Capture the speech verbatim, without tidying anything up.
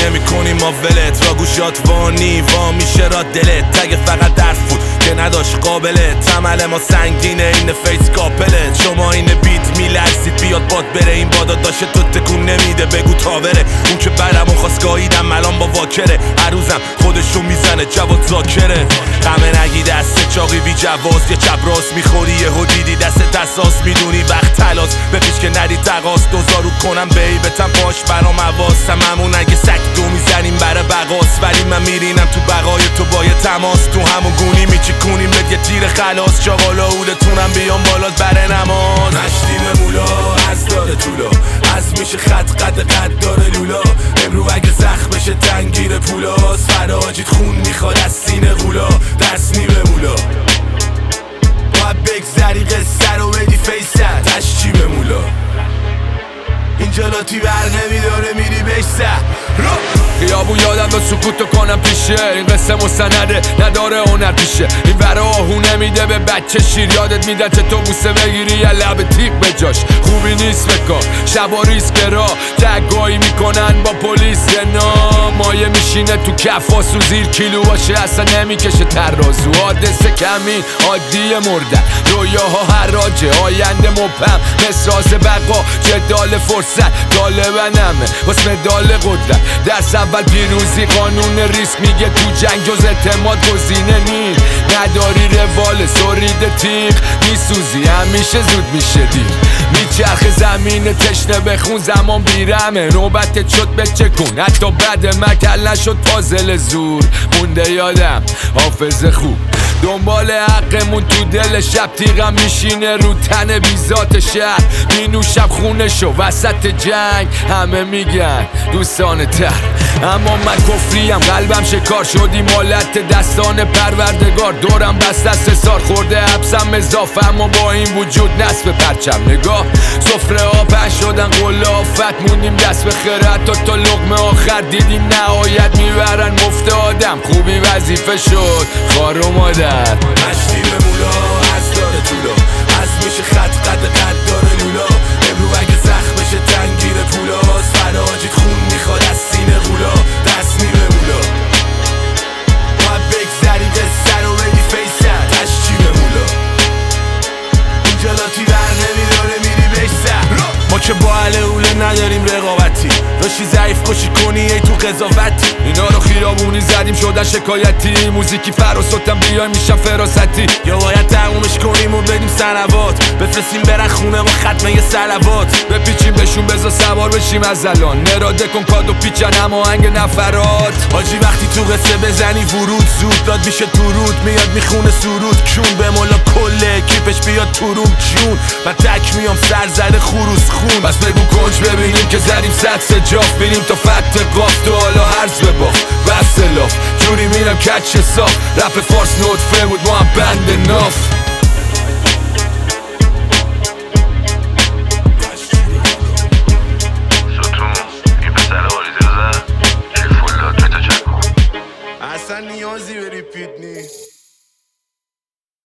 نمی کنیم ما ولت را گوشات وانی وا میشه را دلت تگ فقط درس بود که نداشت قابلت تمل ما سنگینه این فیس کاپلت شما این بیت میلرزید بیاد باد بره این بادا داشته تو تکون نمیده بگو تاوره اون که برمون خواست گاهیدم الان با واکره هر روزم خودشو میزنه جواد زاکره غمه نگی دست چاقی بی جواز یه چپ راست میخوری یه دیدی دست دستاس میدونی وقت تلاس بپیش که ندی تقاس دوزارو کنم بیبتم پاش برام حواسم همون اگه سک دو میزنیم برای بقاس ولی من میرینم تو بقای تو با یه تماس تو همون گونی میچیکونیم بد یه تیر خلاص چاقالا اولتونم بیام بالات بره نماز مشتی به مولا از داره طولا از میشه خط قد قد داره لولا امرو اگه زخم بشه تنگیر پولاس فراجید خون میخواد از سینه غولا دست نی به مولا باید بگذری قصه رو بدی فیست تش چی به مولا اینجا لاتی بر نمیداره میری بهش سه رو خیابون یادم به سکوتو کنم پیشه این قصه مستنده نداره هنر پیشه این ورا آهو نمیده به بچه شیر یادت میدن چه تو بوسه بگیری یا لب تیغ به جاش خوبی نیست بکار شبا ریسک را تگایی میکنن با پلیس نام مایه میشینه تو کفاسو زیر کیلو باشه اصلا نمیکشه ترازو حادثه کمین عادی مردن رویاها حراجه آینده مبهم مسراز بقا جدال فرصت طالبنمه واسه مدال قدرت درس اول پیروزی قانون ریسک میگه تو جنگ جز اعتماد گزینه نی نداری روال سرید تیغ میسوزی همیشه زود میشه دیر میچرخ زمین تشنه بخون زمان بیرمه نوبتت شد بچه کن حتی بعد مکل نشد پازل زور مونده یادم حافظه خوب دنبال حقمون تو دل شب تیغم میشینه رو تن بیزات شهر مینوشم خونشو وسط جنگ همه میگن دوستان تر اما من کفریم قلبم شکار شدی مالت دستان پروردگار دورم بست دست سار خورده حبسم اضافه اما با این وجود نصف پرچم نگاه سفره ها پهن شدن قله آفت موندیم دست به خیرت تا تا لقمه آخر دیدیم نهایت میبرن مفت آدم خوبی وظیفه شد خار و مادر مشتی به مولا از داره طولا از میشه خط قد قد داره لولا امرو اگه زخم بشه تنگیر پولاس فراجید خون میخواد از سینه غولا دست نی به مولا باید بگذری قصه رو بدی فیست تش چی به مولا اینجا لاتی بر نمیداره میری بهش سه ما که با اهل اوله نداریم رقابتی داشتی ضعیف کشی کنی ای تو قضاوتی اینا رو خیابونی زدیم شدن شکایتی موزیکی فراسوتم بیایم میشم فراستی یا باید تقومش کنیم و بدیم سلوات بفرستیم برن خونه با ختمه یه سلوات بپیچیم بهشون بزا سوار بشیم از الان نراده کن کادو پیچن اما هنگ نفرات حاجی وقتی تو قصه بزنی ورود زود داد میشه تو رود میاد میخونه سرود کون به مولا کله کیپش بیاد تو روم جون من تک میام سر زده خروس خون بس بگو کنج ببینیم که زدیم صد سجاف بینیم تا فتح قاف تو حالا هرز بباف بس لاف جوری میرم کچ صاف رپ فارس نطفه بود ما هم بند ناف